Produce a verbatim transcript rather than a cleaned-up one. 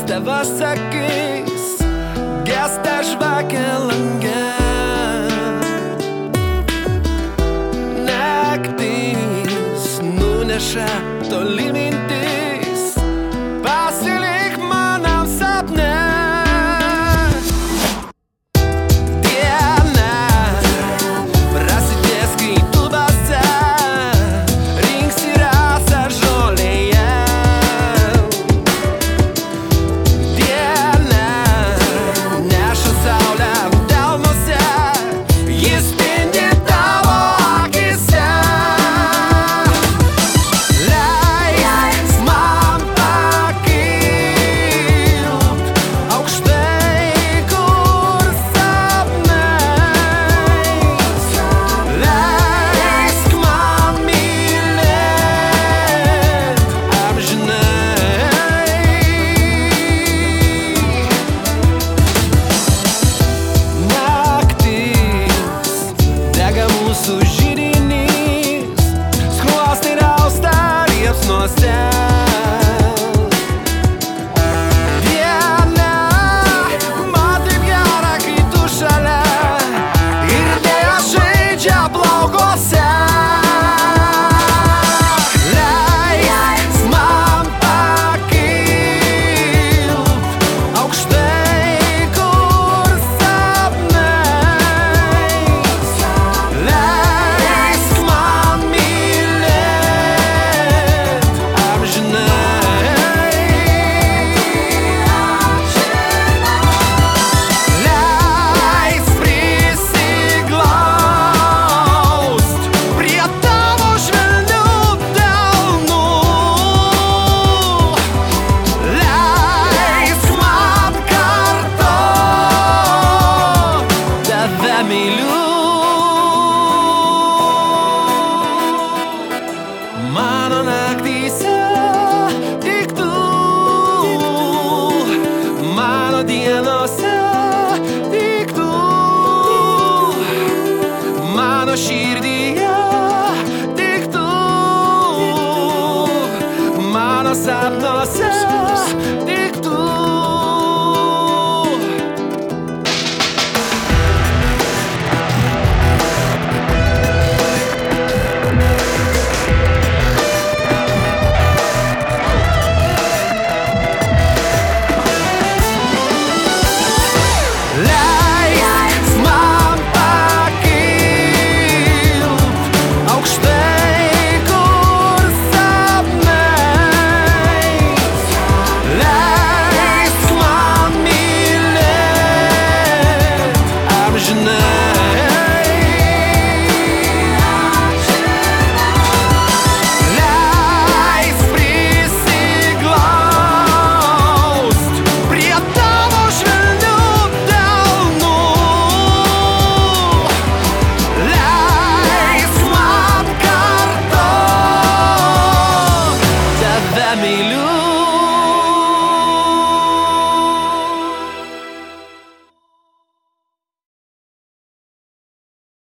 tavas akis gęsta žvakė lange. Naktis nuneša toli mintis, pasilik manam sapne. Mūsų židinys, skruostai rausta liepsnose. Diena, man taip gera, kai tu šalia, ir vėjas žaidžia plaukuose. Leisk man pakilt aukštai, kur sapnais. Leisk man mylėt amžinai. Leisk prisiglaust prie tavo švelnių delnų. Leisk man kartot tave myliu. Mano naktyse tik tu, mano dienose tik tu, mano širdyje tik tu, mano sapnuose tik tu.